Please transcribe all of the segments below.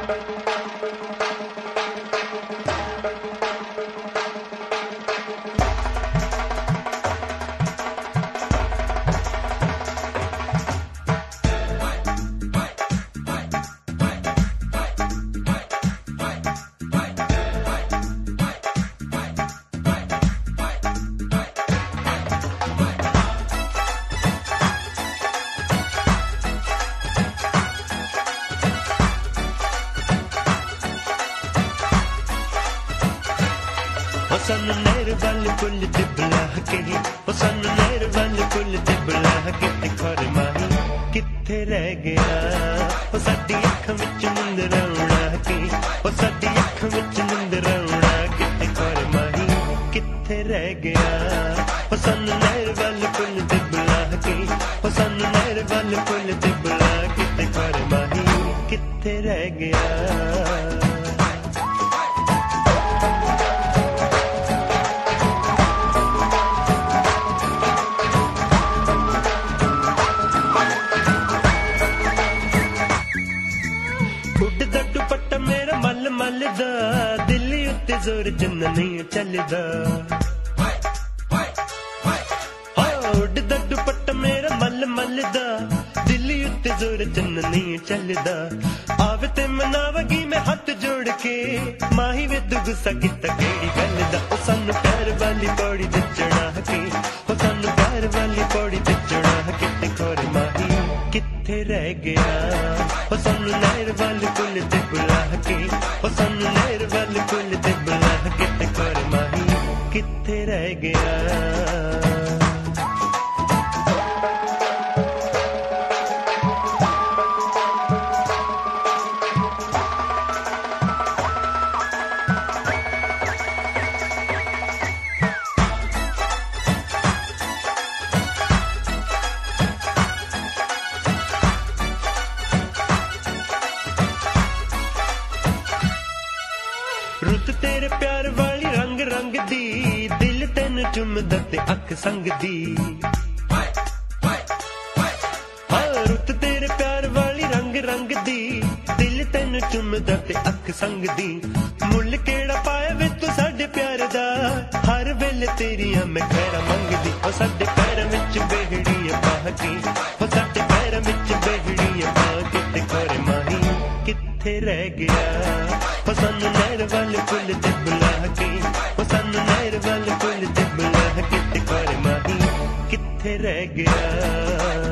ਸਾਨੂੰ ਨਹਿਰ ਵੱਲ ਪੁੱਲ ਤੇ ਬੁਲਾ ਕੇ ਉਹ ਸਾਨੂੰ ਨਹਿਰ ਵੱਲ ਪੁੱਲ ਤੇ ਬੁਲਾ ਕੇ ਤੇ ਖਰ ਮਾਹੀ ਕਿੱਥੇ ਰਹਿ ਗਿਆ ਉਹ ਸਾਡੀ ਅੱਖਾਂ ਵਿੱਚ ਨਿੰਦਰ ਆਉਣਾ ਕਿ ਉਹ ਸਾਡੀ ਅੱਖਾਂ ਵਿੱਚ ਨਿੰਦਰ ਆਉਣਾ ਕਿਤੇ ਖਰ ਮਾਹੀ ਕਿੱਥੇ ਰਹਿ ਗਿਆ ਉਹ ਸਾਨੂੰ ਨਹਿਰ ਵੱਲ ਪੁੱਲ ਤੇ ਬੁਲਾ ਕੇ ਉਹ ਸਾਨੂੰ ਨਹਿਰ ਵੱਲ ਪੁੱਲ ਤੇ ਬੁਲਾ ਕੇ ਤੇ ਖਰ ਮਾਹੀ ਕਿੱਥੇ ਰਹਿ ਗਿਆ ਮੱਲ ਦਾ ਦਿੱਲੀ ਉੱਤੇ ਜ਼ੋਰ ਜਿੰਨਾ ਨਹੀਂ ਚੱਲਦਾ ਉੱਡਦਾ ਦੁਪੱਟਾ ਮੇਰਾ ਮੱਲ ਮੱਲ ਦਾ ਦਿੱਲੀ ਉੱਤੇ ਜ਼ੋਰ ਜਿੰਨਾ ਨਹੀਂ ਚੱਲਦਾ ਆਵੇ ਤੇ ਮਨਾਵਾਂਗੀ ਮੈਂ ਹੱਥ ਜੋੜ ਕੇ ਮਾਹੀ ਵੇ ਤੂੰ ਗੁੱਸਾ ਕੀਤਾ ਕਿਹੜੀ ਗੱਲ ਦਾ ਉਹ ਸਾਨੂੰ ਪਿਆਰ ਵਾਲੀ ਪੌੜੀ ਤੇ ਚੜਾ ਕੇ ਉਹ ਸਾਨੂੰ ਪਿਆਰ ਵਾਲੀ ਪੌੜੀ ਤੇ ਚੜਾ ਕੇ ਤੇ ਖੋਰ ਮਾਹੀ ਕਿੱਥੇ ਰਹਿ ਗਿਆ ਉਹ ਸਾਨੂੰ ਨਹਿਰ ਵੱਲ ਪੁੱਲ ਤੇ ਬੁਲਾ ਕੇ ਉਹ ਸਾਨੂੰ ਨਹਿਰ ਵੱਲ ਪੁੱਲ ਤੇ ਬੁਲਾ ਕੇ ਤੇ ਖੋਰ ਮਾਹੀ ਕਿੱਥੇ ਰਹਿ ਗਿਆ ਰੁੱਤ ਤੇਰੇ ਪਿਆਰ ਵਾਲੀ ਰੰਗ ਰੰਗ ਦੀ ਦਿਲ ਤੈਨੂੰ ਚੁੰਮਦਾ ਤੇ ਅੱਖ ਸੰਗਦੀ ਰੁੱਤ ਤੇਰੇ ਪਿਆਰ ਵਾਲੀ ਰੰਗ ਰੰਗ ਦੀ ਦਿਲ ਤੈਨੂੰ ਚੁੰਮਦਾ ਤੇ ਅੱਖ ਸੰਗਦੀ ਮੁੱਲ ਕਿਹੜਾ ਪਾਇਆ ਵੇ ਤੂੰ ਸਾਡੇ ਪਿਆਰ ਦਾ ਹਰ ਵੇਲੇ ਤੇਰੀਆਂ ਮੈਂ ਖੈਰਾਂ ਮੰਗਦੀ ਉਹ ਸਾਡੇ ਪੈਰਾਂ ਵਿੱਚ ਬਹਿੜੀਆਂ ਪਾ ਕੇ ਉਹ ਸਾਡੇ ਪੈਰਾਂ ਵਿੱਚ ਬਹਿੜੀਆਂ ਪਾ ਕੇ ਤੇ ਖੋਰੇ ਮਾਹੀ ਕਿੱਥੇ ਰਹਿ ਗਿਆ ਉਹ ਸਾਨੂੰ ਨਹਿਰ ਵੱਲ ਪੁੱਲ ਤੇ ਬੁਲਾ ਕੇ ਉਹ ਸਾਨੂੰ ਨਹਿਰ ਵੱਲ ਪੁੱਲ ਤੇ ਬੁਲਾ ਕੇ ਤੇ ਖੋਰੇ ਮਾਹੀ ਕਿੱਥੇ ਰਹਿ ਗਿਆ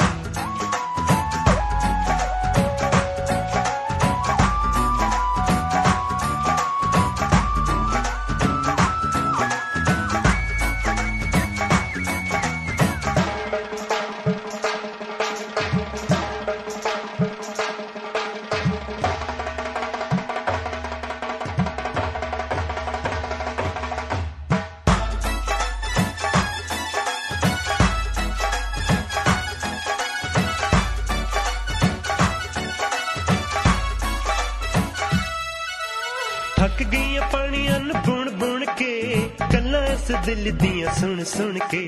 ਥੱਕ ਗਈਆਂ ਪਾਣੀਆਂ ਨੂੰ ਬੁਣ ਬੁਣ ਕੇ ਗੱਲਾਂ ਇਸ ਦਿਲ ਦੀਆਂ ਸੁਣ ਸੁਣ ਕੇ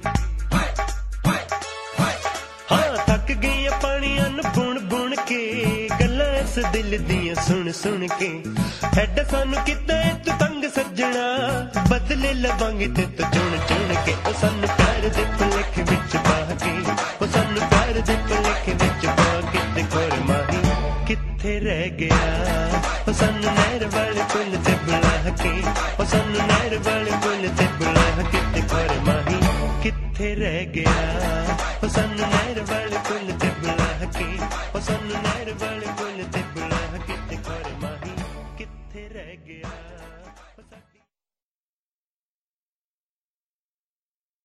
ਥੱਕ ਗਈਆਂ ਪਾਣੀਆਂ ਨੂੰ ਬੁਣ ਬੁਣ ਕੇ ਗੱਲਾਂ ਇਸ ਦਿਲ ਦੀਆਂ ਸੁਣ ਸੁਣ ਕੇ ਹੈਡ ਸਾਨੂੰ ਕਿਤੇ ਤੂੰ ਤੰਗ ਸੱਜਣਾ ਬਦਲੇ ਲਵਾਂਗੇ ਤੇ ਤੂੰ ਚੁਣ ਚੁਣ ਕੇ ਉਹ ਸਾਨੂੰ ਪਿਆਰ ਦੇ ਭੁਲੇਖੇ ਵਿੱਚ ਪਾ ਕੇ ਉਹ ਸਾਨੂੰ ਪਿਆਰ ਦੇ ਭੁਲੇਖੇ ਵਿੱਚ ਪਾ ਕੇ ਤੇ ਖੋਰ ਮਾਹੀ ਕਿੱਥੇ ਰਹਿ ਗਿਆ ਉਹ ਸਾਨੂੰ ਨਹਿਰ ਵਾਲੇ ਪੁੱਲ ਤੇ ਬੁਲਾ ਕੇ ਉਹ ਸਾਨੂੰ ਨਹਿਰ ਵਾਲੇ ਪੁੱਲ ਤੇ ਬੁਲਾ ਕੇ ਤੇ ਖੋਰ ਮਾਹੀ ਕਿੱਥੇ ਰਹਿ ਗਿਆ ਉਹ ਸਾਨੂੰ ਨਹਿਰ ਵਾਲੇ ਪੁੱਲ ਤੇ ਬੁਲਾ ਕੇ ਉਹ ਸਾਨੂੰ ਨਹਿਰ ਵਾਲੇ